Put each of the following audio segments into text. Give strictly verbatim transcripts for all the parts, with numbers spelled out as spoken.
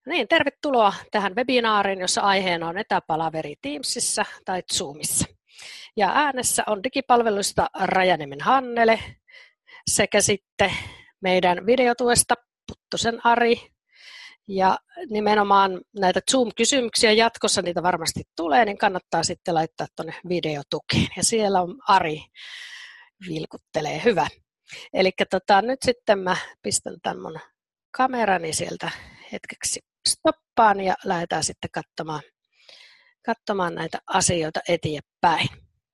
Niin, tervetuloa tähän webinaariin, jossa aiheena on etäpalaveri Teamsissa tai Zoomissa. Ja äänessä on digipalveluista Rajaniemen Hannele sekä sitten meidän videotuesta Puttosen Ari. Ja nimenomaan näitä Zoom-kysymyksiä jatkossa, niitä varmasti tulee, niin kannattaa sitten laittaa tuonne videotukeen. Ja siellä on Ari vilkuttelee, hyvä. Eli tota, nyt sitten mä pistän tämän mun kamerani sieltä hetkeksi stoppaan ja lähdetään sitten katsomaan, katsomaan näitä asioita eteenpäin.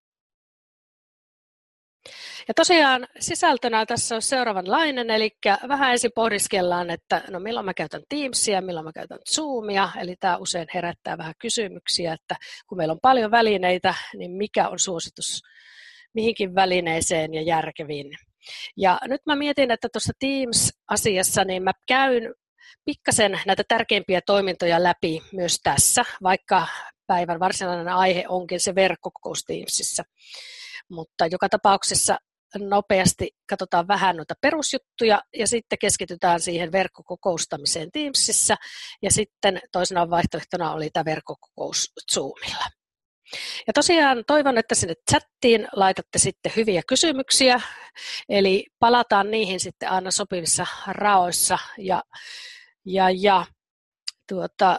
Ja tosiaan sisältönä tässä on seuraavanlainen, eli vähän ensin pohdiskellaan, että no milloin mä käytän Teamsia, milloin mä käytän Zoomia, eli tämä usein herättää vähän kysymyksiä, että kun meillä on paljon välineitä, niin mikä on suositus mihinkin välineeseen ja järkeviin. Ja nyt mä mietin, että tuossa Teams-asiassa niin mä käyn pikkasen näitä tärkeimpiä toimintoja läpi myös tässä, vaikka päivän varsinainen aihe onkin se verkkokokous Teamsissa. Mutta joka tapauksessa nopeasti katsotaan vähän noita perusjuttuja ja sitten keskitytään siihen verkkokokoustamiseen Teamsissa ja sitten toisena vaihtoehtona oli tämä verkkokokous Zoomilla. Ja tosiaan toivon, että sinne chattiin laitatte sitten hyviä kysymyksiä, eli palataan niihin sitten aina sopivissa raoissa ja, ja, ja tuota,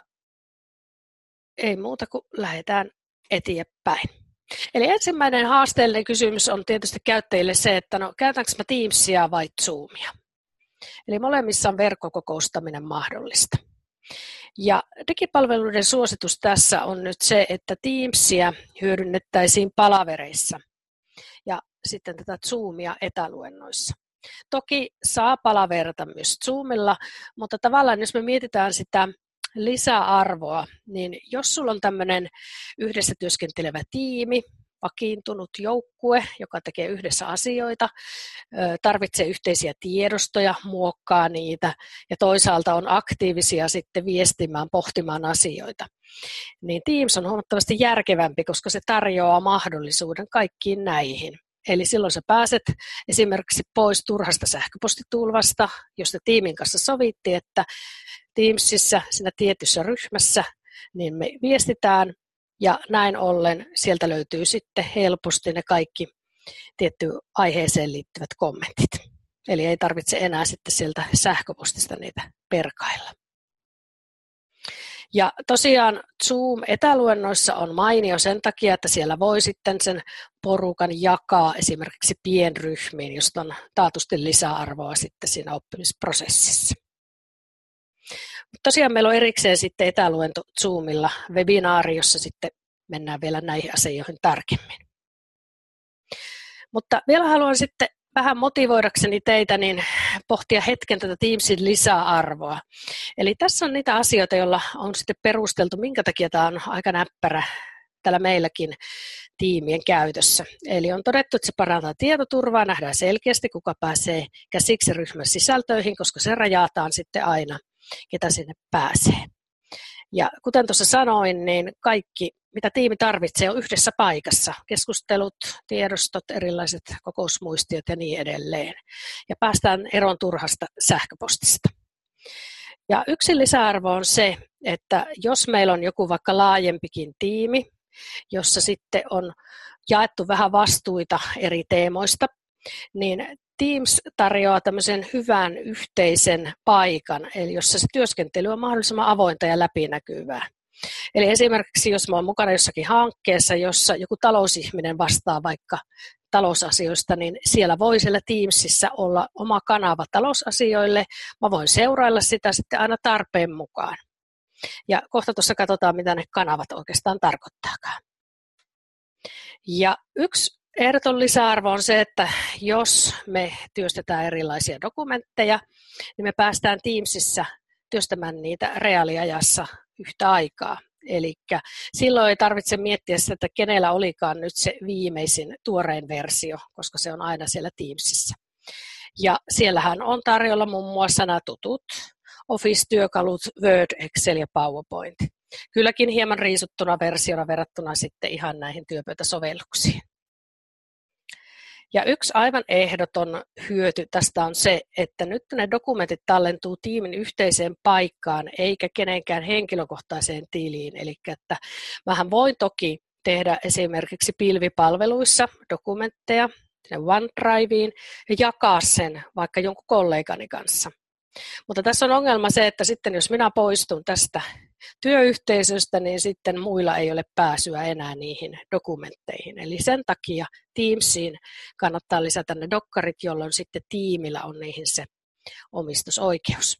ei muuta kuin lähdetään eteenpäin. Eli ensimmäinen haasteellinen kysymys on tietysti käyttäjille se, että no käytänkö mä Teamsia vai Zoomia? Eli molemmissa on verkkokokoustaminen mahdollista. Ja digipalveluiden suositus tässä on nyt se, että Teamsia hyödynnettäisiin palavereissa ja sitten tätä Zoomia etäluennoissa. Toki saa palaverata myös Zoomilla, mutta tavallaan jos me mietitään sitä lisäarvoa, niin jos sulla on tämmöinen yhdessä työskentelevä tiimi, vakiintunut joukkue, joka tekee yhdessä asioita, tarvitsee yhteisiä tiedostoja, muokkaa niitä ja toisaalta on aktiivisia sitten viestimään, pohtimaan asioita, niin Teams on huomattavasti järkevämpi, koska se tarjoaa mahdollisuuden kaikkiin näihin. Eli silloin sä pääset esimerkiksi pois turhasta sähköpostitulvasta, josta tiimin kanssa sovittiin, että Teamsissa siinä tietyssä ryhmässä niin me viestitään ja näin ollen sieltä löytyy sitten helposti ne kaikki tiettyyn aiheeseen liittyvät kommentit. Eli ei tarvitse enää sitten sieltä sähköpostista niitä perkailla. Ja tosiaan Zoom-etäluennoissa on mainio sen takia, että siellä voi sitten sen porukan jakaa esimerkiksi pienryhmiin, josta on taatusti lisäarvoa sitten siinä oppimisprosessissa. Tosiaan meillä on erikseen sitten etäluento Zoomilla webinaari, jossa sitten mennään vielä näihin asioihin tarkemmin. Mutta vielä haluan sitten vähän motivoidakseni teitä niin pohtia hetken tätä Teamsin lisäarvoa. Eli tässä on niitä asioita, joilla on sitten perusteltu, minkä takia tämä on aika näppärä täällä meilläkin tiimien käytössä. Eli on todettu, että se parantaa tietoturvaa, nähdään selkeästi, kuka pääsee käsiksi ryhmän sisältöihin, koska se rajataan sitten aina, ketä sinne pääsee. Ja kuten tuossa sanoin, niin kaikki, mitä tiimi tarvitsee, on yhdessä paikassa. Keskustelut, tiedostot, erilaiset kokousmuistiot ja niin edelleen. Ja päästään eroon turhasta sähköpostista. Ja yksi lisäarvo on se, että jos meillä on joku vaikka laajempikin tiimi, jossa sitten on jaettu vähän vastuita eri teemoista, niin Teams tarjoaa tämmöisen hyvän yhteisen paikan, eli jossa se työskentely on mahdollisimman avointa ja läpinäkyvää. Eli esimerkiksi jos mä oon mukana jossakin hankkeessa, jossa joku talousihminen vastaa vaikka talousasioista, niin siellä voi siellä Teamsissa olla oma kanava talousasioille. Mä voin seurailla sitä sitten aina tarpeen mukaan. Ja kohta tuossa katsotaan, mitä ne kanavat oikeastaan tarkoittaakaan. Ja yksi ehdoton lisäarvo on se, että jos me työstetään erilaisia dokumentteja, niin me päästään Teamsissa työstämään niitä reaaliajassa yhtä aikaa. Eli silloin ei tarvitse miettiä sitä, että kenellä olikaan nyt se viimeisin tuorein versio, koska se on aina siellä Teamsissa. Ja siellähän on tarjolla muun muassa nämä tutut Office-työkalut, Word, Excel ja PowerPoint. Kylläkin hieman riisuttuna versiona verrattuna sitten ihan näihin työpöytäsovelluksiin. Ja yksi aivan ehdoton hyöty tästä on se, että nyt ne dokumentit tallentuu tiimin yhteiseen paikkaan eikä kenenkään henkilökohtaiseen tiliin. Eli että mähän voin toki tehdä esimerkiksi pilvipalveluissa dokumentteja OneDriveen ja jakaa sen vaikka jonkun kollegani kanssa. Mutta tässä on ongelma se, että sitten jos minä poistun tästä työyhteisöstä, niin sitten muilla ei ole pääsyä enää niihin dokumentteihin. Eli sen takia Teamsiin kannattaa lisätä ne dokkarit, jolloin sitten tiimillä on niihin se omistusoikeus.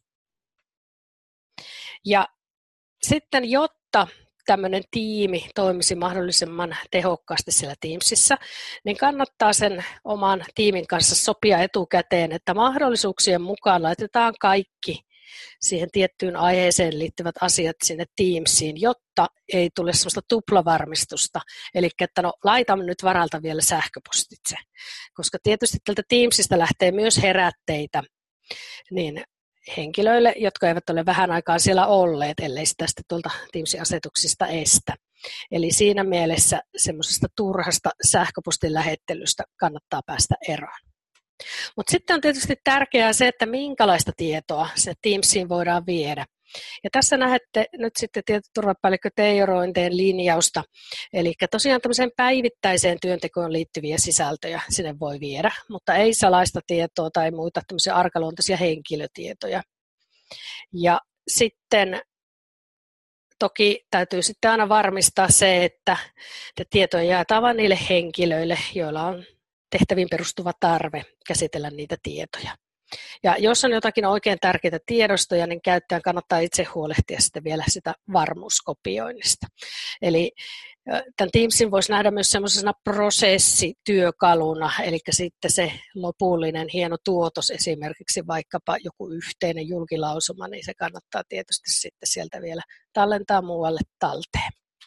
Ja sitten jotta tämmöinen tiimi toimisi mahdollisimman tehokkaasti siellä Teamsissa, niin kannattaa sen oman tiimin kanssa sopia etukäteen, että mahdollisuuksien mukaan laitetaan kaikki siihen tiettyyn aiheeseen liittyvät asiat sinne Teamsiin, jotta ei tule sellaista tuplavarmistusta. Eli että no laitamme nyt varalta vielä sähköpostitse, koska tietysti tältä Teamsista lähtee myös herätteitä niin henkilöille, jotka eivät ole vähän aikaa siellä olleet, ellei sitä sitten tuolta Teamsin asetuksista estä. Eli siinä mielessä semmoisesta turhasta sähköpostin lähettelystä kannattaa päästä eroon. Mutta sitten on tietysti tärkeää se, että minkälaista tietoa se Teamsiin voidaan viedä. Ja tässä näette nyt sitten tietoturvapäällikkö Teijo Rointeen linjausta, eli tosiaan tämmöiseen päivittäiseen työntekoon liittyviä sisältöjä sinne voi viedä, mutta ei salaista tietoa tai muita tämmöisiä arkaluontoisia henkilötietoja. Ja sitten toki täytyy sitten aina varmistaa se, että tietoja jaetaan vain niille henkilöille, joilla on tehtäviin perustuva tarve käsitellä niitä tietoja. Ja jos on jotakin oikein tärkeitä tiedostoja, niin käyttäjän kannattaa itse huolehtia sitten vielä sitä varmuuskopioinnista. Eli tämän Teamsin voisi nähdä myös semmoisena prosessityökaluna, eli sitten se lopullinen hieno tuotos, esimerkiksi vaikkapa joku yhteinen julkilausuma, niin se kannattaa tietysti sitten sieltä vielä tallentaa muualle talteen.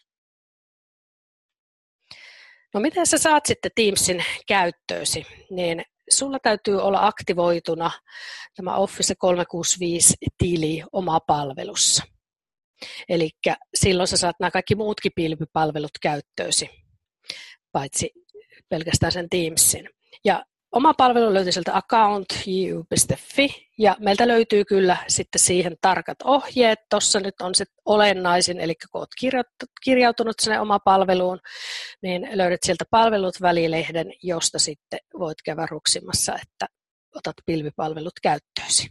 No miten sä saat sitten Teamsin käyttöösi, niin sulla täytyy olla aktivoituna tämä Office kolmesataakuusikymmentäviisi-tili omapalvelussa. Eli silloin sä saat nämä kaikki muutkin pilvipalvelut käyttöösi, paitsi pelkästään sen Teamsin. Ja oma palvelu löytyy sieltä account piste j u piste f i ja meiltä löytyy kyllä sitten siihen tarkat ohjeet. Tuossa nyt on se olennaisin, eli kun olet kirjautunut sinne oma palveluun, niin löydät sieltä palvelut välilehden, josta sitten voit käydä ruksimassa, että otat pilvipalvelut käyttöösi.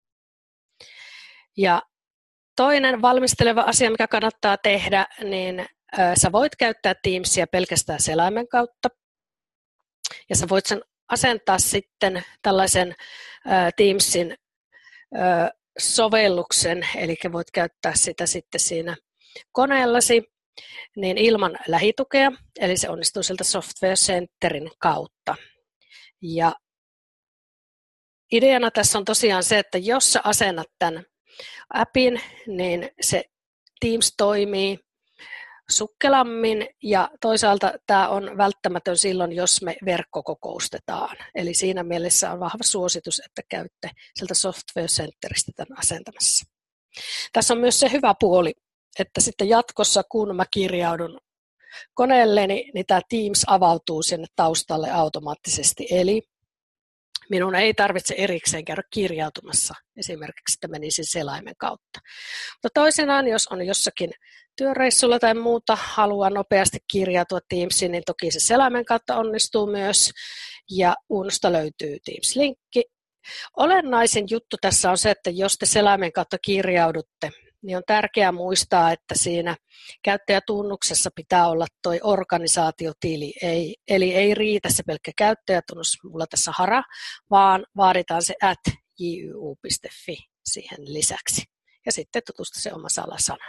Ja toinen valmisteleva asia, mikä kannattaa tehdä, niin sä voit käyttää Teamsia pelkästään selaimen kautta ja sä voit sen asentaa sitten tällaisen ä, Teamsin ä, sovelluksen, eli voit käyttää sitä sitten siinä koneellasi niin ilman lähitukea, eli se onnistuu sieltä Software Centerin kautta. Ja ideana tässä on tosiaan se, että jos sä asennat tämän appin, niin se Teams toimii sukkelammin ja toisaalta tämä on välttämätön silloin, jos me verkkokokoustetaan. Eli siinä mielessä on vahva suositus, että käytte sieltä Software Centeristä tämän asentamassa. Tässä on myös se hyvä puoli, että sitten jatkossa kun mä kirjaudun koneelleni, niin tämä Teams avautuu sinne taustalle automaattisesti. Eli minun ei tarvitse erikseen käydä kirjautumassa, esimerkiksi että menisin selaimen kautta. Mutta toisinaan, jos on jossakin työreissulla tai muuta, haluaa nopeasti kirjautua Teamsiin, niin toki se selaimen kautta onnistuu myös, ja Unosta löytyy Teams-linkki. Olennaisin juttu tässä on se, että jos te selaimen kautta kirjaudutte, niin on tärkeää muistaa, että siinä käyttäjätunnuksessa pitää olla tuo organisaatiotili, ei, eli ei riitä se pelkkä käyttäjätunnus, mulla tässä hara, vaan vaaditaan se at j u piste f i siihen lisäksi. Ja sitten tutustu se oma salasana.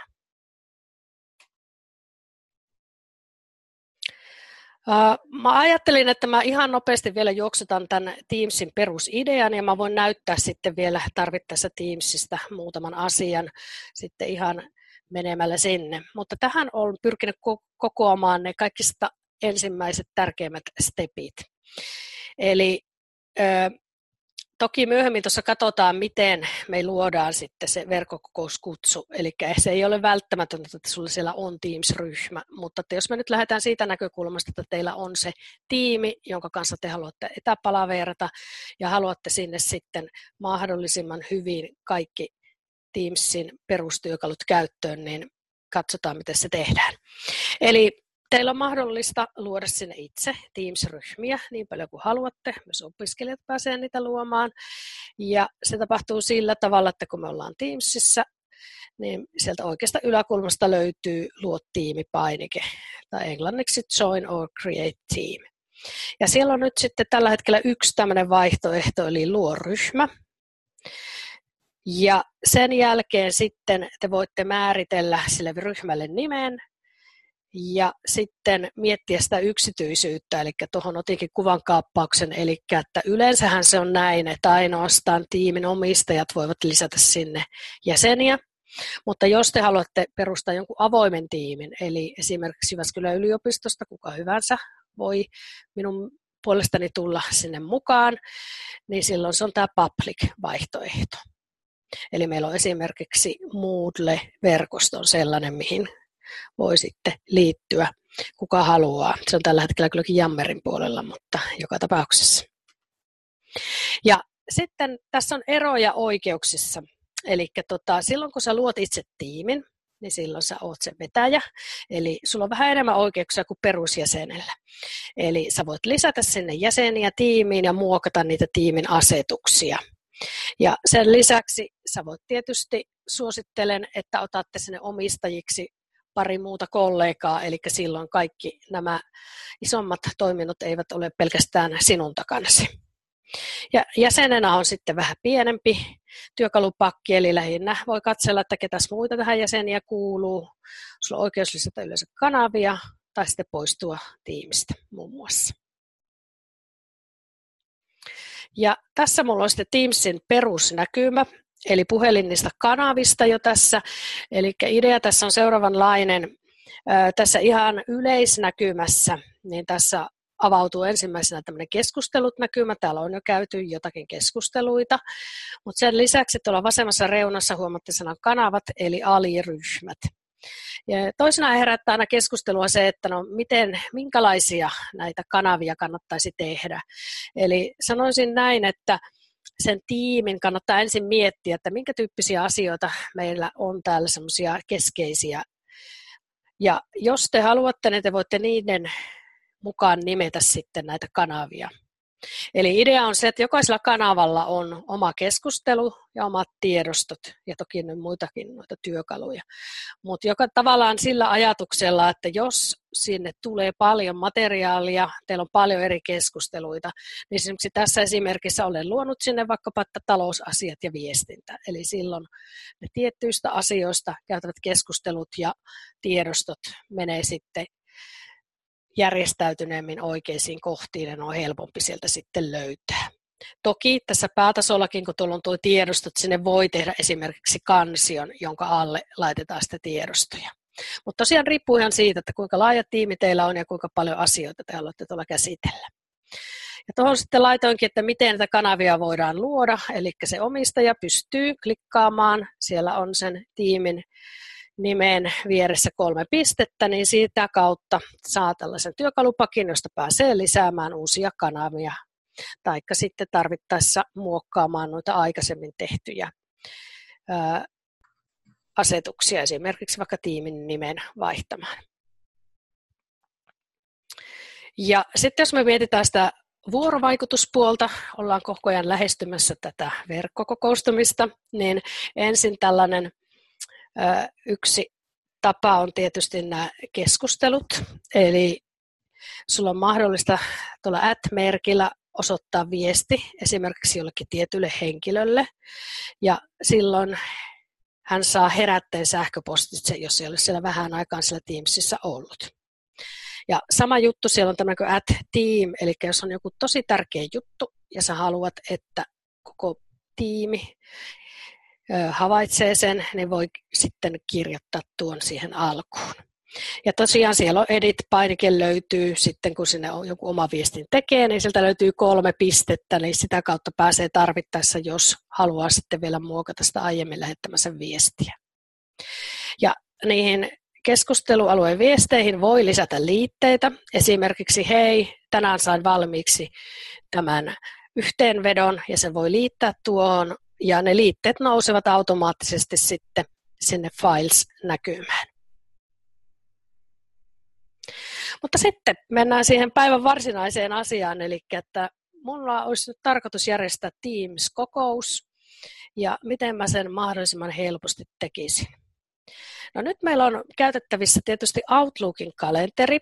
Mä ajattelin, että mä ihan nopeasti vielä juoksutan tämän Teamsin perusidean ja mä voin näyttää sitten vielä tarvittaessa Teamsista muutaman asian sitten ihan menemällä sinne. Mutta tähän olen pyrkinyt kokoamaan ne kaikista ensimmäiset tärkeimmät stepit. Eli toki myöhemmin tuossa katsotaan, miten me luodaan sitten se verkkokokouskutsu. Eli se ei ole välttämätöntä, että sulla siellä on Teams-ryhmä, mutta että jos me nyt lähdetään siitä näkökulmasta, että teillä on se tiimi, jonka kanssa te haluatte etäpalaverata ja haluatte sinne sitten mahdollisimman hyvin kaikki Teamsin perustyökalut käyttöön, niin katsotaan, miten se tehdään. Eli teillä on mahdollista luoda sinne itse Teams-ryhmiä niin paljon kuin haluatte. Myös opiskelijat pääsee niitä luomaan. Ja se tapahtuu sillä tavalla, että kun me ollaan Teamsissa, niin sieltä oikeasta yläkulmasta löytyy luo tiimipainike, tai englanniksi join or create team. Ja siellä on nyt sitten tällä hetkellä yksi tämmöinen vaihtoehto, eli luo ryhmä. Ja sen jälkeen sitten te voitte määritellä sille ryhmälle nimen ja sitten miettiä sitä yksityisyyttä, eli tuohon otinkin kuvan kaappauksen, eli että yleensähän se on näin, että ainoastaan tiimin omistajat voivat lisätä sinne jäseniä, mutta jos te haluatte perustaa jonkun avoimen tiimin, eli esimerkiksi Jyväskylän yliopistosta kuka hyvänsä voi minun puolestani tulla sinne mukaan, niin silloin se on tämä public-vaihtoehto. Eli meillä on esimerkiksi Moodle-verkoston sellainen, mihin voi sitten liittyä, kuka haluaa. Se on tällä hetkellä kylläkin Jammerin puolella, mutta joka tapauksessa. Ja sitten tässä on eroja oikeuksissa. Eli tota, silloin kun sä luot itse tiimin, niin silloin sä oot se vetäjä. Eli sulla on vähän enemmän oikeuksia kuin perusjäsenellä. Eli sä voit lisätä sinne jäseniä tiimiin ja muokata niitä tiimin asetuksia. Ja sen lisäksi sä voit tietysti, suosittelen, että otatte sinne omistajiksi pari muuta kollegaa, eli silloin kaikki nämä isommat toiminnot eivät ole pelkästään sinun takanasi. Ja jäsenenä on sitten vähän pienempi työkalupakki, eli lähinnä voi katsella, että ketäs muita tähän jäseniä kuuluu. Sulla on oikeus lisätä yleensä kanavia tai sitten poistua tiimistä muun muassa. Ja tässä mulla on sitten Teamsin perusnäkymä, eli puhelin niistä kanavista jo tässä. Eli idea tässä on seuraavanlainen. Tässä ihan yleisnäkymässä, niin tässä avautuu ensimmäisenä tämmöinen keskustelut-näkymä. Täällä on jo käyty jotakin keskusteluita, mutta sen lisäksi tuolla vasemmassa reunassa huomaatte sanan kanavat, eli aliryhmät. Ja toisena herättää aina keskustelua se, että no miten, minkälaisia näitä kanavia kannattaisi tehdä. Eli sanoisin näin, että sen tiimin kannattaa ensin miettiä, että minkä tyyppisiä asioita meillä on täällä semmoisia keskeisiä. Ja jos te haluatte, niin te voitte niiden mukaan nimetä sitten näitä kanavia. Eli idea on se, että jokaisella kanavalla on oma keskustelu ja omat tiedostot ja toki ne muitakin noita työkaluja. Mutta joka tavallaan sillä ajatuksella, että jos sinne tulee paljon materiaalia, teillä on paljon eri keskusteluita, niin esimerkiksi tässä esimerkissä olen luonut sinne vaikkapa talousasiat ja viestintä. Eli silloin ne tiettyistä asioista käytävät keskustelut ja tiedostot menee sitten järjestäytyneemmin oikeisiin kohtiin ja ne on helpompi sieltä sitten löytää. Toki tässä päätasollakin, kun tuolla on tuo tiedostot, sinne voi tehdä esimerkiksi kansion, jonka alle laitetaan sitä tiedostoja. Mutta tosiaan riippuu ihan siitä, että kuinka laaja tiimi teillä on ja kuinka paljon asioita te haluatte tuolla käsitellä. Ja tuohon sitten laitoinkin, että miten näitä kanavia voidaan luoda, eli se omistaja pystyy klikkaamaan, siellä on sen tiimin nimen vieressä kolme pistettä, niin siitä kautta saa tällaisen työkalupakin, josta pääsee lisäämään uusia kanavia, taikka sitten tarvittaessa muokkaamaan noita aikaisemmin tehtyjä ää, asetuksia, esimerkiksi vaikka tiimin nimen vaihtamaan. Ja sitten jos me mietitään sitä vuorovaikutuspuolta, ollaan koko ajan lähestymässä tätä verkkokokoustumista, niin ensin tällainen yksi tapa on tietysti nämä keskustelut, eli sulla on mahdollista tuolla at-merkillä osoittaa viesti esimerkiksi jollekin tietylle henkilölle, ja silloin hän saa herätteen sähköpostitse, jos ei ole siellä vähän aikaan siellä Teamsissa ollut. Ja sama juttu siellä on tämmöinen kuin at-team, eli jos on joku tosi tärkeä juttu, ja sä haluat, että koko tiimi havaitsee sen, niin voi sitten kirjoittaa tuon siihen alkuun. Ja tosiaan siellä on edit-painike löytyy, sitten kun sinne on joku oma viestin tekee, niin sieltä löytyy kolme pistettä, niin sitä kautta pääsee tarvittaessa, jos haluaa sitten vielä muokata sitä aiemmin lähettämänsä viestiä. Ja niihin keskustelualueen viesteihin voi lisätä liitteitä, esimerkiksi hei, tänään sain valmiiksi tämän yhteenvedon ja se voi liittää tuohon ja ne liitteet nousevat automaattisesti sitten sinne Files-näkymään. Mutta sitten mennään siihen päivän varsinaiseen asiaan, eli että minulla olisi nyt tarkoitus järjestää Teams-kokous ja miten mä sen mahdollisimman helposti tekisin. No nyt meillä on käytettävissä tietysti Outlookin kalenteri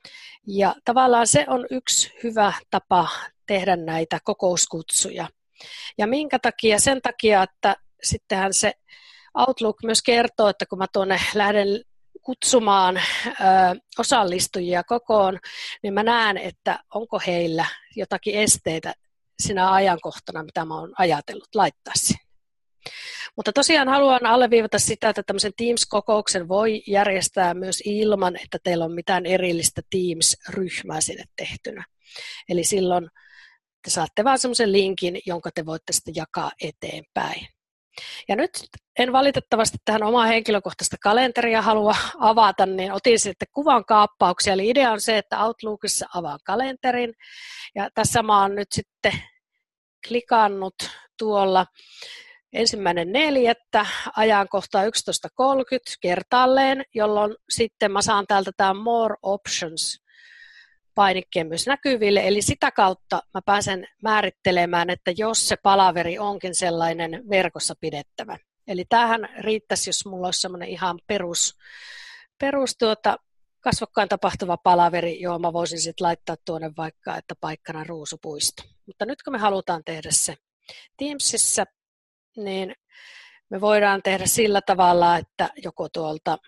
ja tavallaan se on yksi hyvä tapa tehdä näitä kokouskutsuja. Ja minkä takia? Sen takia, että sittenhän se Outlook myös kertoo, että kun mä tuonne lähden kutsumaan ö, osallistujia kokoon, niin mä näen, että onko heillä jotakin esteitä sinä ajankohtana, mitä mä oon ajatellut laittaa sinne. Mutta tosiaan haluan alleviivata sitä, että tämmöisen Teams-kokouksen voi järjestää myös ilman, että teillä on mitään erillistä Teams-ryhmää sinne tehtynä. Eli silloin te saatte vaan semmoisen linkin, jonka te voitte sitten jakaa eteenpäin. Ja nyt en valitettavasti tähän omaa henkilökohtaista kalenteria halua avata, niin otin sitten kuvan kaappauksia. Eli idea on se, että Outlookissa avaan kalenterin. Ja tässä mä oon nyt sitten klikannut tuolla ensimmäinen neljättä ajankohtaa yksitoista kolmekymmentä kertaalleen, jolloin sitten mä saan täältä tämä More Options painikkeen myös näkyville, eli sitä kautta mä pääsen määrittelemään, että jos se palaveri onkin sellainen verkossa pidettävä. Eli tämähän riittäisi, jos mulla olisi semmoinen ihan perus, perus tuota, kasvokkain tapahtuva palaveri, johon mä voisin sitten laittaa tuonne vaikka, että paikkana ruusupuisto. Mutta nyt kun me halutaan tehdä se Teamsissa, niin me voidaan tehdä sillä tavalla, että joko tuolta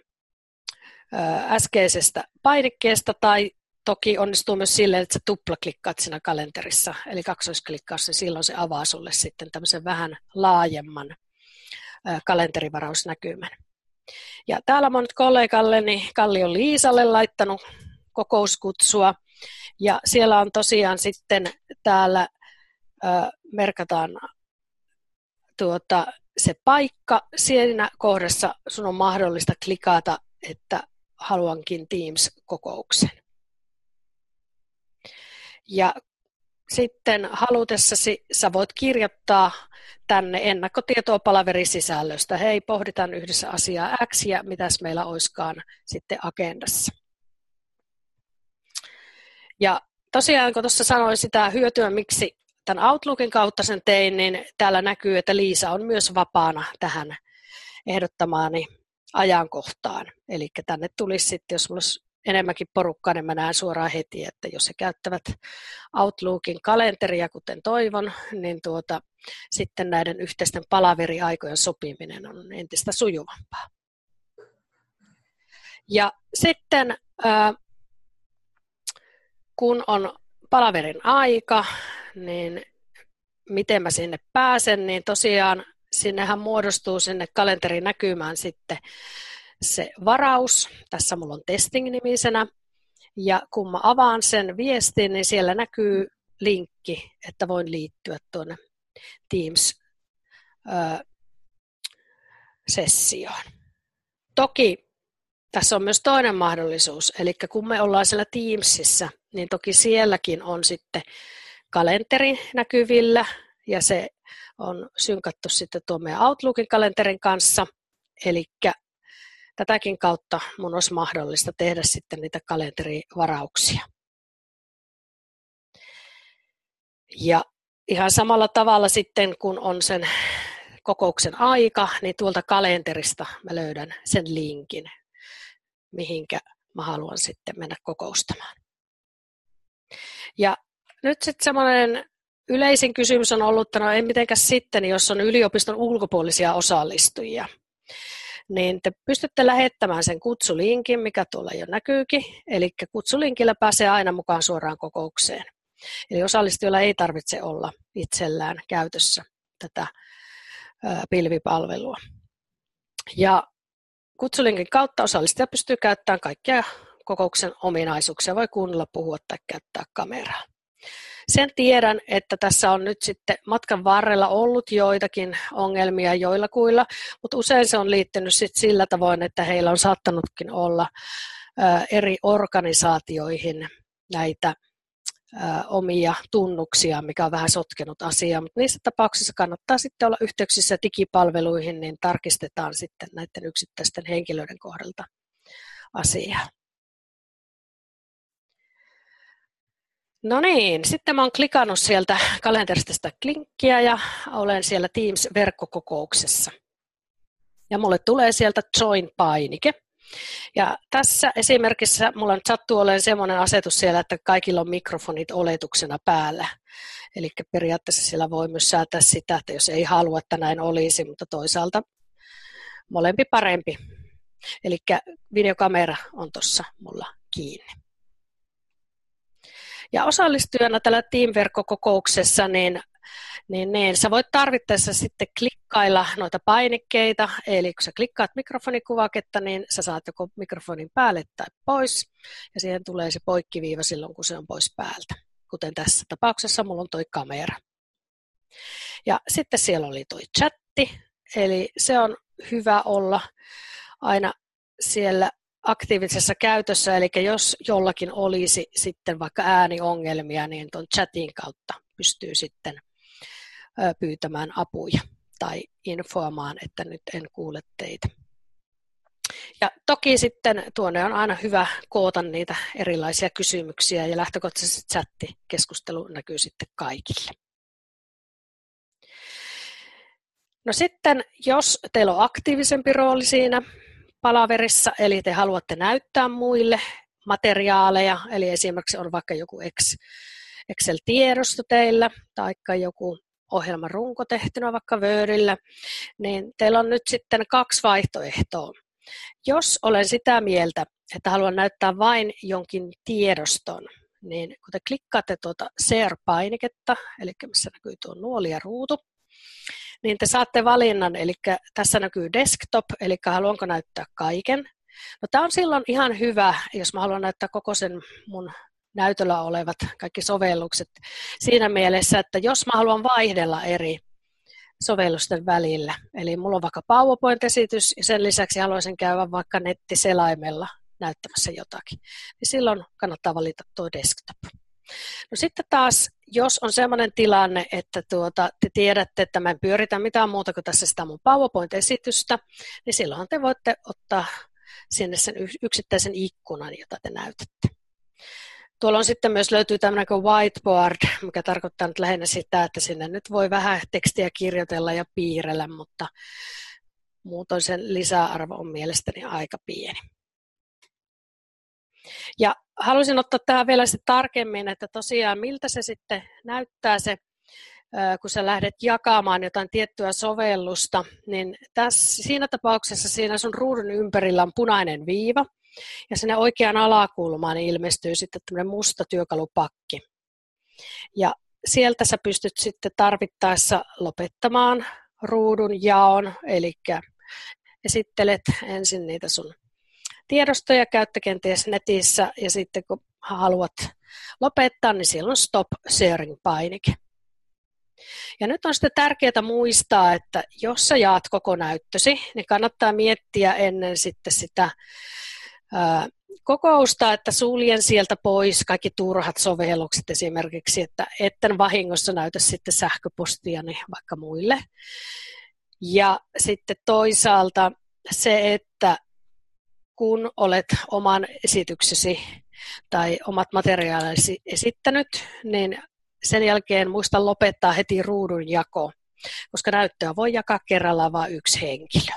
ö, äskeisestä painikkeesta tai toki onnistuu myös silleen, että sä tuplaklikkaat siinä kalenterissa, eli kaksoisklikkaus, niin silloin se avaa sulle sitten tämmöisen vähän laajemman ö, kalenterivarausnäkymän. Ja täällä mä oon nyt kollegalleni Kallion Liisalle laittanut kokouskutsua, ja siellä on tosiaan sitten täällä ö, merkataan tuota, se paikka. Siinä kohdassa sun on mahdollista klikata, että haluankin Teams-kokouksen. Ja sitten halutessasi sä voit kirjoittaa tänne ennakkotietoa palaverisisällöstä. Hei, pohditaan yhdessä asiaa X ja mitäs meillä olisikaan sitten agendassa. Ja tosiaan, kun tuossa sanoin sitä hyötyä, miksi tämän Outlookin kautta sen tein, niin täällä näkyy, että Liisa on myös vapaana tähän ehdottamaani ajankohtaan. Eli tänne tulisi sitten, jos minulla olisi enemmänkin porukkaa, niin mä näen suoraan heti, että jos he käyttävät Outlookin kalenteria, kuten toivon, niin tuota, sitten näiden yhteisten palaveriaikojen sopiminen on entistä sujuvampaa. Ja sitten kun on palaverin aika, niin miten mä sinne pääsen, niin tosiaan sinnehän muodostuu sinne kalenterin näkymään sitten se varaus. Tässä mulla on testing-nimisenä. Ja kun mä avaan sen viestin, niin siellä näkyy linkki, että voin liittyä tuonne Teams-sessioon. Toki tässä on myös toinen mahdollisuus, eli kun me ollaan siellä Teamsissa, niin toki sielläkin on sitten kalenteri näkyvillä, ja se on synkattu sitten tuon meidän Outlookin kalenterin kanssa, eli tätäkin kautta mun olisi mahdollista tehdä sitten niitä kalenterivarauksia. Ja ihan samalla tavalla sitten, kun on sen kokouksen aika, niin tuolta kalenterista mä löydän sen linkin, mihinkä mä haluan sitten mennä kokoustamaan. Ja nyt sitten semmoinen yleisin kysymys on ollut, että no ei mitenkäs sitten, jos on yliopiston ulkopuolisia osallistujia, niin te pystytte lähettämään sen kutsulinkin, mikä tuolla jo näkyykin, eli kutsulinkillä pääsee aina mukaan suoraan kokoukseen. Eli osallistujilla ei tarvitse olla itsellään käytössä tätä pilvipalvelua. Ja Kutsulinkin kautta osallistija pystyy käyttämään kaikkia kokouksen ominaisuuksia, voi kuunnella, puhua tai käyttää kameraa. Sen tiedän, että tässä on nyt sitten matkan varrella ollut joitakin ongelmia joillakuilla, mutta usein se on liittynyt sitten sillä tavoin, että heillä on saattanutkin olla eri organisaatioihin näitä omia tunnuksia, mikä on vähän sotkenut asiaa, mutta niissä tapauksissa kannattaa sitten olla yhteyksissä digipalveluihin, niin tarkistetaan sitten näiden yksittäisten henkilöiden kohdalta asiaa. No niin, sitten mä oon klikannut sieltä kalenterista sitä linkkiä ja olen siellä Teams-verkkokokouksessa. Ja mulle tulee sieltä Join-painike. Ja tässä esimerkissä mulla nyt sattuu olemaan semmoinen asetus siellä, että kaikilla on mikrofonit oletuksena päällä. Eli periaatteessa siellä voi myös säätää sitä, että jos ei halua, että näin olisi, mutta toisaalta molempi parempi. Eli videokamera on tuossa mulla kiinni. Ja osallistujana tällä Team-verkkokokouksessa, niin, niin, niin sä voit tarvittaessa sitten klikkailla noita painikkeita, eli kun sä klikkaat mikrofonikuvaketta, niin sä saat joko mikrofonin päälle tai pois, ja siihen tulee se poikkiviiva silloin, kun se on pois päältä, kuten tässä tapauksessa mulla on toi kamera. Ja sitten siellä oli toi chatti, eli se on hyvä olla aina siellä aktiivisessa käytössä, eli jos jollakin olisi sitten vaikka ääniongelmia, niin tuon chatin kautta pystyy sitten pyytämään apuja tai infoamaan, että nyt en kuule teitä. Ja toki sitten tuonne on aina hyvä koota niitä erilaisia kysymyksiä ja lähtökohtaisesti chattikeskustelu näkyy sitten kaikille. No sitten, jos teillä on aktiivisempi rooli siinä palaverissa, eli te haluatte näyttää muille materiaaleja, eli esimerkiksi on vaikka joku Excel-tiedosto teillä, tai joku ohjelman runko tehtynä vaikka Wordillä, niin teillä on nyt sitten kaksi vaihtoehtoa. Jos olen sitä mieltä, että haluan näyttää vain jonkin tiedoston, niin kun te klikkaatte tuota Share-painiketta, eli missä näkyy tuo nuoli ja ruutu, niin te saatte valinnan, eli tässä näkyy desktop, eli haluanko näyttää kaiken. No, tämä on silloin ihan hyvä, jos mä haluan näyttää koko sen mun näytöllä olevat kaikki sovellukset siinä mielessä, että jos mä haluan vaihdella eri sovellusten välillä, eli mulla on vaikka PowerPoint-esitys ja sen lisäksi haluaisin käydä vaikka nettiselaimella näyttämässä jotakin, niin silloin kannattaa valita tuo desktop. No sitten taas, jos on sellainen tilanne, että tuota, te tiedätte, että mä en pyöritä mitään muuta kuin tässä sitä mun PowerPoint-esitystä, niin silloin te voitte ottaa sinne sen yksittäisen ikkunan, jota te näytätte. Tuolla on sitten myös löytyy tämmöinen kuin whiteboard, mikä tarkoittaa nyt lähinnä sitä, että sinne nyt voi vähän tekstiä kirjoitella ja piirrellä, mutta muutoin sen lisäarvo on mielestäni aika pieni. Ja haluaisin ottaa tähän vielä sitten tarkemmin, että tosiaan miltä se sitten näyttää se, kun sä lähdet jakamaan jotain tiettyä sovellusta, niin tässä, siinä tapauksessa siinä sun ruudun ympärillä on punainen viiva, ja sinne oikeaan alakulmaan ilmestyy sitten tämmöinen musta työkalupakki. Ja sieltä sä pystyt sitten tarvittaessa lopettamaan ruudun jaon, eli esittelet ensin niitä sun tiedostoja, käytte kenties netissä, ja sitten kun haluat lopettaa, niin siellä on Stop Sharing-painike. Ja nyt on sitten tärkeää muistaa, että jos sä jaat koko näyttösi, niin kannattaa miettiä ennen sitten sitä ää, kokousta, että suljen sieltä pois kaikki turhat sovellukset esimerkiksi, että etten vahingossa näytä sitten sähköpostiani vaikka muille. Ja sitten toisaalta se, että kun olet oman esityksesi tai omat materiaalisi esittänyt, niin sen jälkeen muista lopettaa heti ruudun jako, koska näyttöä voi jakaa kerrallaan vain yksi henkilö.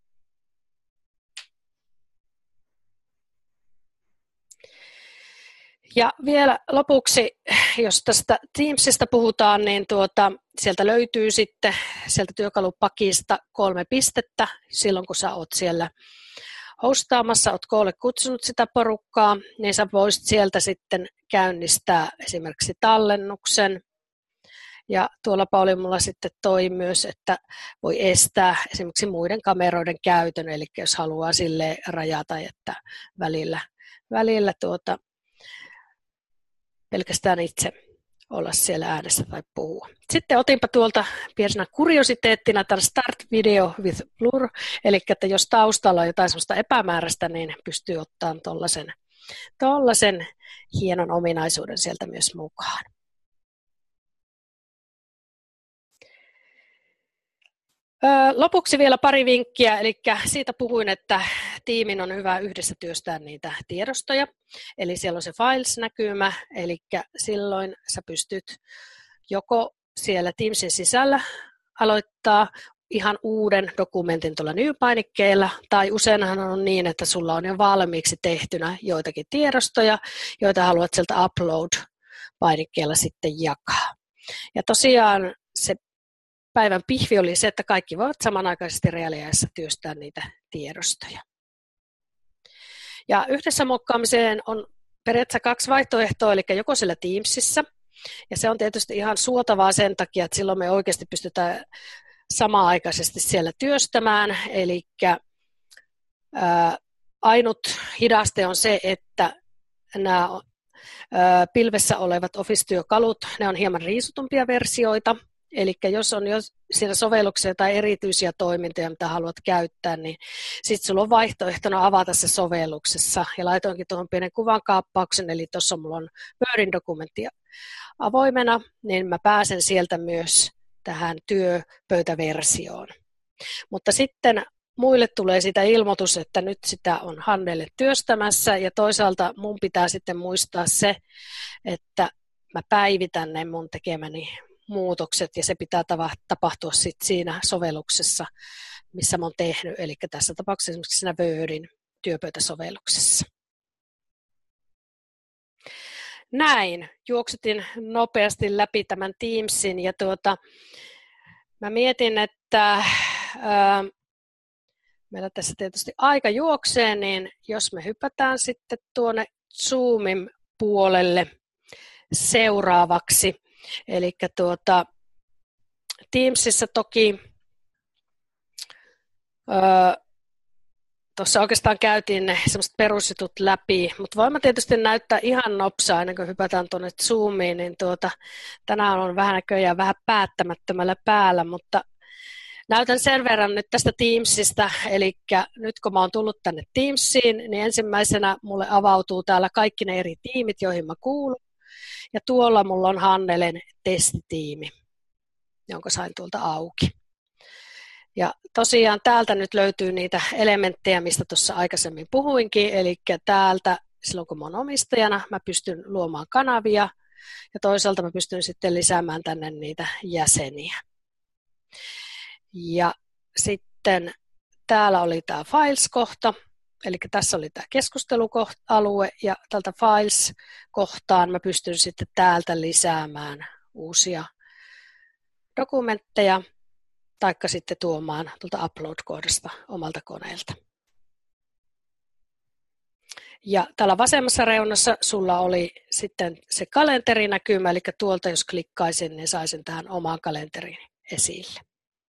Ja vielä lopuksi, jos tästä Teamsista puhutaan, niin tuota, sieltä löytyy sitten sieltä työkalupakista kolme pistettä silloin, kun sä oot siellä hostaamassa, olet koolle kutsunut sitä porukkaa, niin sä voisit sieltä sitten käynnistää esimerkiksi tallennuksen Ja tuollapa oli mulla sitten toi myös, että voi estää esimerkiksi muiden kameroiden käytön, eli jos haluaa sille rajata, että välillä, välillä tuota, pelkästään itse olla siellä äänessä tai puhua. Sitten otinpa tuolta pienenä kuriositeettina tämän Start Video with Blur, eli että jos taustalla on jotain sellaista epämääräistä, niin pystyy ottamaan tuollaisen tollaisen hienon ominaisuuden sieltä myös mukaan. Lopuksi vielä pari vinkkiä, eli siitä puhuin, että tiimin on hyvä yhdessä työstää niitä tiedostoja, eli siellä on se Files-näkymä, eli silloin sä pystyt joko siellä Teamsin sisällä aloittaa ihan uuden dokumentin tuolla New-painikkeella, tai useinhan on niin, että sulla on jo valmiiksi tehtynä joitakin tiedostoja, joita haluat sieltä Upload-painikkeella sitten jakaa. Ja tosiaan se päivän pihvi oli se, että kaikki voivat samanaikaisesti reaaliajassa työstää niitä tiedostoja. Ja yhdessä muokkaamiseen on periaatteessa kaksi vaihtoehtoa, eli joko siellä Teamsissa, ja se on tietysti ihan suotavaa sen takia, että silloin me oikeasti pystytään samanaikaisesti siellä työstämään, eli ää, ainut hidaste on se, että nämä ää, pilvessä olevat Office-työkalut, ne on hieman riisutumpia versioita, eli jos on jo siinä sovelluksessa tai erityisiä toimintoja, mitä haluat käyttää, niin sitten sulla on vaihtoehtona avata se sovelluksessa. Ja laitoinkin tuohon pienen kuvan kaappauksen, eli tuossa mulla on Wordin dokumentti avoimena, niin mä pääsen sieltä myös tähän työpöytäversioon. Mutta sitten muille tulee sitä ilmoitus, että nyt sitä on Hannele työstämässä, ja toisaalta mun pitää sitten muistaa se, että mä päivitän ne mun tekemäni muutokset, ja se pitää tapahtua sit siinä sovelluksessa, missä mä oon tehnyt, eli tässä tapauksessa esimerkiksi siinä Wordin työpöytäsovelluksessa. Näin, juoksutin nopeasti läpi tämän Teamsin, ja tuota, mä mietin, että ää, meillä tässä tietysti aika juoksee, niin jos me hypätään sitten tuonne Zoomin puolelle seuraavaksi, eli tuota, Teamsissa toki öö, tuossa oikeastaan käytiin ne semmoiset perusjutut läpi, mutta voin mä tietysti näyttää ihan nopsaa ennen kuin hypätään tuonne Zoomiin, niin tuota, tänään on vähän näköjään vähän päättämättömällä päällä, mutta näytän sen verran nyt tästä Teamsista, eli nyt kun mä oon tullut tänne Teamsiin, niin ensimmäisenä mulle avautuu täällä kaikki ne eri tiimit, joihin mä kuulun. Ja tuolla mulla on Hannelen testitiimi, jonka sain tuolta auki. Ja tosiaan täältä nyt löytyy niitä elementtejä, mistä tuossa aikaisemmin puhuinkin. Eli täältä silloin kun mä oon omistajana, mä pystyn luomaan kanavia ja toisaalta mä pystyn sitten lisäämään tänne niitä jäseniä. Ja sitten täällä oli tämä Files-kohta. Eli tässä oli tämä keskustelualue ja tältä Files-kohtaan mä pystyn sitten täältä lisäämään uusia dokumentteja taikka sitten tuomaan tuolta Upload-kohdasta omalta koneelta. Ja täällä vasemmassa reunassa sulla oli sitten se kalenterinäkymä, eli tuolta jos klikkaisin, niin saisin tähän omaan kalenteriin esille.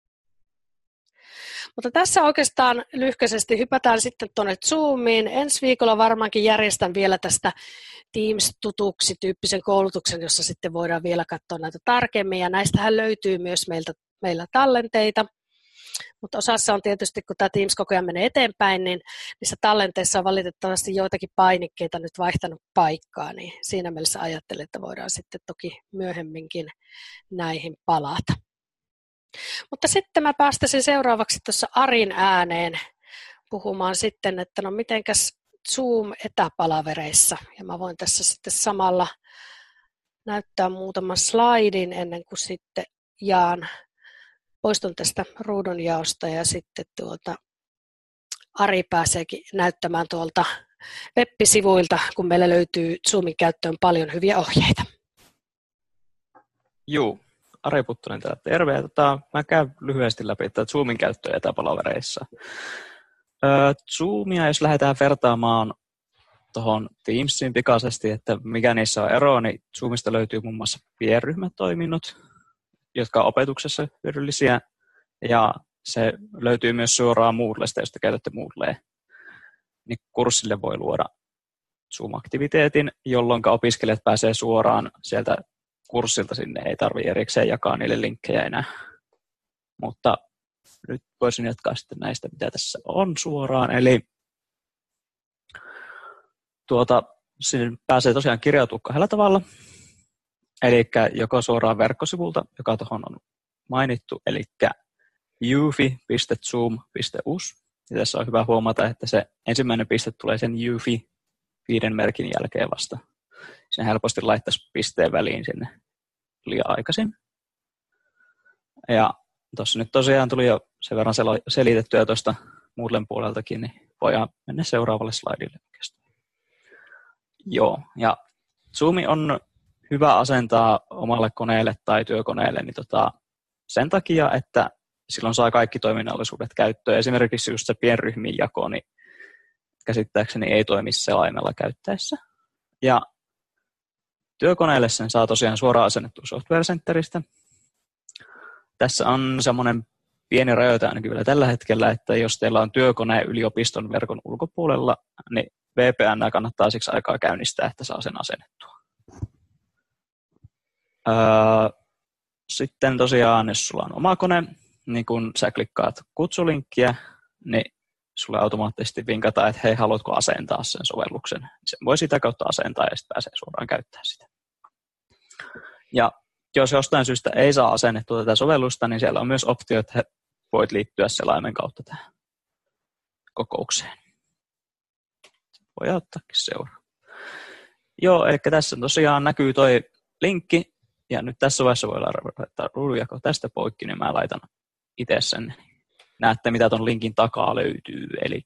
Mutta tässä oikeastaan lyhkäisesti hypätään sitten tuonne Zoomiin. Ensi viikolla varmaankin järjestän vielä tästä Teams-tutuksi tyyppisen koulutuksen, jossa sitten voidaan vielä katsoa näitä tarkemmin. Ja näistähän löytyy myös meiltä, meillä tallenteita. Mutta osassa on tietysti, kun tämä Teams koko ajan menee eteenpäin, niin niissä tallenteissa on valitettavasti joitakin painikkeita nyt vaihtanut paikkaa. Niin siinä mielessä ajattelen, että voidaan sitten toki myöhemminkin näihin palata. Mutta sitten mä päästäisin seuraavaksi tuossa Arin ääneen puhumaan sitten, että no mitenkäs Zoom-etäpalavereissa. Ja mä voin tässä sitten samalla näyttää muutaman slaidin ennen kuin sitten jaan, poistun tästä ruudunjaosta ja sitten tuota Ari pääseekin näyttämään tuolta web-sivuilta, kun meillä löytyy Zoomin käyttöön paljon hyviä ohjeita. Joo. Ari Puttonen täällä, terve. Tota, mä käyn lyhyesti läpi tätä Zoomin käyttöä etäpalavereissa. Öö, Zoomia, jos lähdetään vertaamaan tuohon Teamsiin pikaisesti, että mikä niissä on ero, niin Zoomista löytyy muun muassa pienryhmätoiminnot, jotka on opetuksessa hyödyllisiä, ja se löytyy myös suoraan Moodlesta, josta käytätte Moodlea. Niin kurssille voi luoda Zoom-aktiviteetin, jolloin opiskelijat pääsee suoraan sieltä kurssilta sinne, ei tarvitse erikseen jakaa niille linkkejä enää. Mutta nyt voisin jatkaa sitten näistä, mitä tässä on suoraan. Eli tuota, sinne pääsee tosiaan kirjautumaan kahdella tavalla. Eli joko suoraan verkkosivulta, joka tuohon on mainittu, eli ufi piste zoom piste u s. Ja tässä on hyvä huomata, että se ensimmäinen piste tulee sen ufi viiden merkin jälkeen vasta. Sen helposti laittaisi pisteen väliin sinne liian aikaisin. Ja tuossa nyt tosiaan tuli jo sen verran selitettyä tuosta Moodlen puoleltakin, niin voidaan mennä seuraavalle slaidille oikeastaan. Joo, ja Zoomi on hyvä asentaa omalle koneelle tai työkoneelle niin tota, sen takia, että silloin saa kaikki toiminnallisuudet käyttöön. Esimerkiksi just se pienryhmien jako, niin käsittääkseni ei toimi selaimella käyttäessä. Ja työkoneelle sen saa tosiaan suoraan asennettua Software Centeristä. Tässä on semmoinen pieni rajoite ainakin vielä tällä hetkellä, että jos teillä on työkone yliopiston verkon ulkopuolella, niin V P N kannattaa siksi aikaa käynnistää, että saa sen asennettua. Öö, sitten tosiaan, jos sulla on oma kone, niin kun sä klikkaat kutsulinkkiä, niin sulle automaattisesti vinkataan, että hei, haluatko asentaa sen sovelluksen. Sen voi sitä kautta asentaa ja sitten pääsee suoraan käyttämään sitä. Ja jos jostain syystä ei saa asennettua tätä sovellusta, niin siellä on myös optio, että voit liittyä selaimen kautta tähän kokoukseen. Voi ottaakin seuraa. Joo, eli tässä tosiaan näkyy toi linkki, ja nyt tässä vaiheessa voi laittaa ruudunjako tästä poikki, niin mä laitan itse sen. Näette, mitä ton linkin takaa löytyy, eli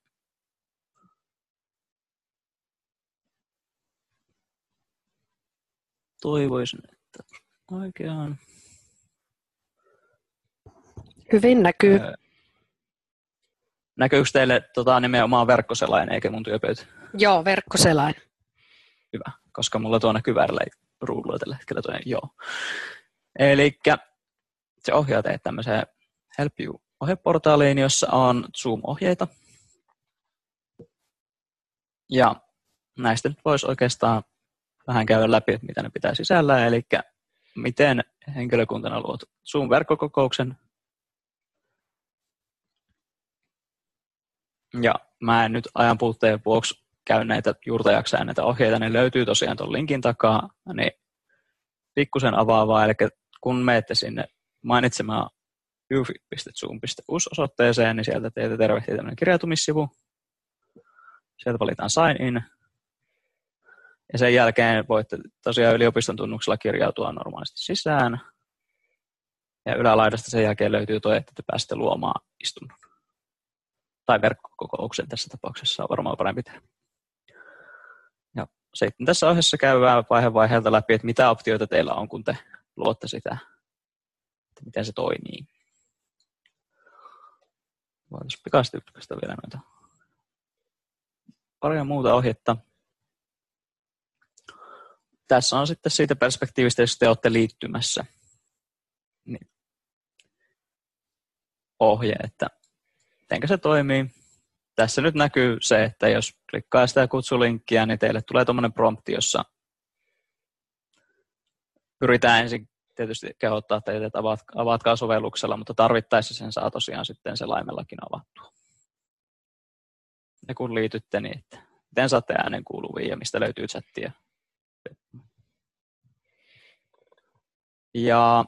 toivoisin, että oikeaan. Hyvin näkyy. Öö, näkyykö teille tota, nimenomaan verkkoselain eikä mun työpöytä? Joo, verkkoselain. Hyvä, koska mulla tuo näkyy väärillä ruudulla tällä hetkellä toinen. Joo. Eli se ohjaa teitä tämmöiseen Help You-ohjeportaaliin, jossa on Zoom-ohjeita. Ja näistä nyt voisi oikeastaan vähän käydä läpi, että mitä ne pitää sisällä, eli miten henkilökuntana luot Zoom-verkkokokouksen. Ja mä en nyt ajan puutteen vuoksi käy näitä juurta jaksaa näitä ohjeita, ne löytyy tosiaan tuon linkin takaa, niin pikkusen avaavaa, eli kun menette sinne mainitsemaan ufi piste zoom piste u s osoitteeseen, niin sieltä teitä tervehtii tämmöinen kirjautumissivu. Sieltä valitaan sign in. Ja sen jälkeen voitte tosiaan yliopiston tunnuksella kirjautua normaalisti sisään. Ja ylälaidasta sen jälkeen löytyy tuo, että te pääsette luomaan istunnon. Tai verkkokokouksen tässä tapauksessa on varmaan parempi tehdä. Ja sitten tässä ohjeessa käydään vaihe vaiheelta läpi, että mitä optioita teillä on, kun te luotte sitä, että miten se toimii. Voitaisiin pikaisesti ykköstä vielä noita paria muuta ohjetta. Tässä on sitten siitä perspektiivistä, jos te olette liittymässä, niin ohje, että miten se toimii. Tässä nyt näkyy se, että jos klikkaa sitä kutsulinkkiä, niin teille tulee tuommoinen prompti, jossa pyritään ensin tietysti kehottaa teitä, että avatkaa sovelluksella, mutta tarvittaessa sen saa tosiaan sitten selaimellakin avattua. Ja kun liitytte, niin että miten saatte äänen kuuluviin ja mistä löytyy chattia. Ja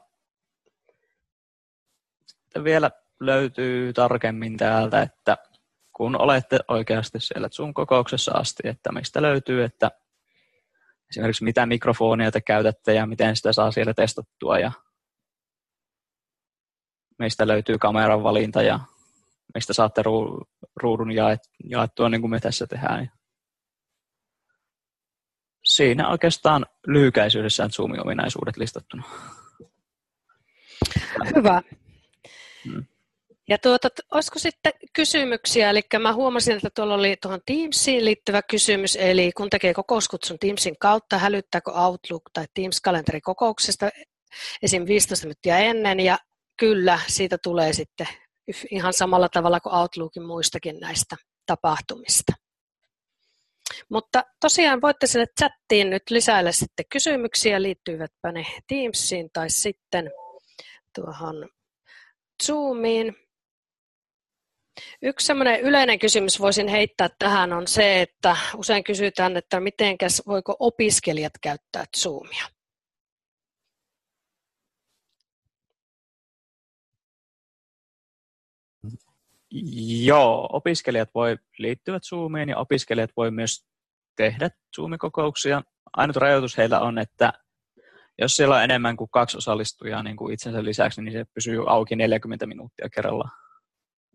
sitten vielä löytyy tarkemmin täältä, että kun olette oikeasti siellä Zoom-kokouksessa asti, että mistä löytyy, että esimerkiksi mitä mikrofonia te käytätte ja miten sitä saa siellä testattua ja mistä löytyy kameran valinta ja mistä saatte ruudun jaettua niin kuin me tässä tehdään. Siinä oikeastaan lyhykäisyydessään Zoomin ominaisuudet listattuna. Hyvä. Hmm. Ja tuota, olisiko sitten kysymyksiä, eli mä huomasin, että tuolla oli tuohon Teamsiin liittyvä kysymys, eli kun tekee kokouskutsun Teamsin kautta, hälyttääkö Outlook tai Teams-kalenteri kokouksesta, esim. viisitoista minuuttia ennen, ja kyllä siitä tulee sitten ihan samalla tavalla kuin Outlookin muistakin näistä tapahtumista. Mutta tosiaan voitte sinne chattiin nyt lisäillä sitten kysymyksiä, liittyivätpä ne Teamsiin tai sitten tuohon Zoomiin. Yksi sellainen yleinen kysymys voisin heittää tähän on se, että usein kysytään, että mitenkäs voiko opiskelijat käyttää Zoomia. Joo, opiskelijat voi liittyä Zoomiin ja opiskelijat voi myös tehdä Zoom-kokouksia. Ainut rajoitus heillä on, että jos siellä on enemmän kuin kaksi osallistujaa niin kuin itsensä lisäksi, niin se pysyy auki neljäkymmentä minuuttia kerrallaan.